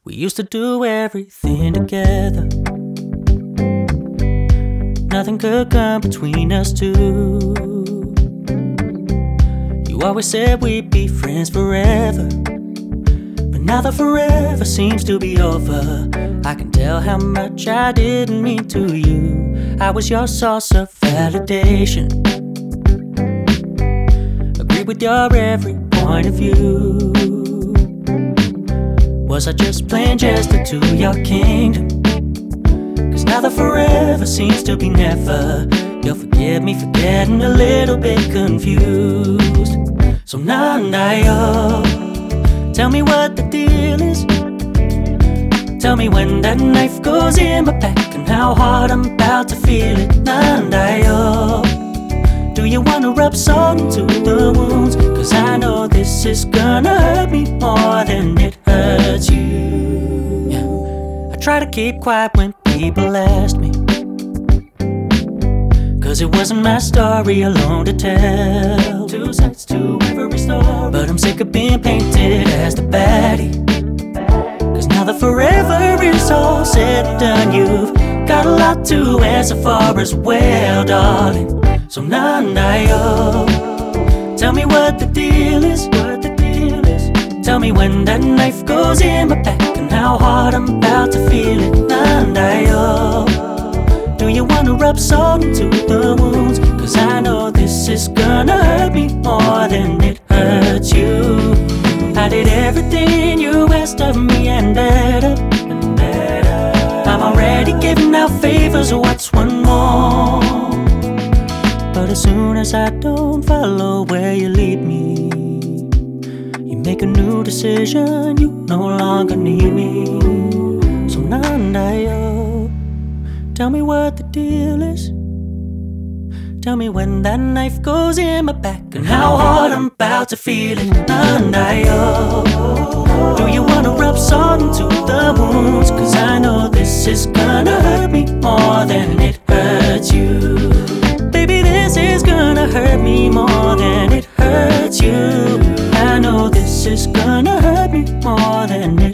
We used to do everything together. Nothing could come between us two. You always said we'd be friends forever, but now the forever seems to be over. I can tell how much I didn't mean to you. I was your source of validation, agreed with your every point of view. Was I just playing jester to your kingdom? Cause now the forever seems to be never. You'll forgive me for getting a little bit confused. So Nandayo, tell me what the deal is. Tell me when that knife goes in my back and how hard I'm about to feel it. Nandayo, do you wanna rub salt into the wounds? Cause I know this is gonna hurt me more than it hurts you. Yeah. I try to keep quiet when people ask me, cause it wasn't my story alone to tell. Two sides to every story, but I'm sick of being painted as the baddie. Cause now the forever is all said and done. You've got a lot to answer for as well, darling. So Nandayo, tell me what the deal is. Tell me when that knife goes in my back and how hard I'm about to feel it. Nandayo, do you wanna rub salt into the wounds? Cause I know this is gonna hurt me more than it hurts you. I did everything you asked of me and better. I'm already giving out favors, what's one more? But as soon as I don't follow where you lead me, you make a new decision, you no longer need me. So Nandayo, tell me what the deal is. Tell me when that knife goes in my back and how hard I'm about to feel it. Nandayo, do you wanna rub salt into the wounds? Cause I know this is gonna hurt me more than it hurts you. Baby, this is gonna hurt me more than it hurts you. I know this is gonna hurt me more than it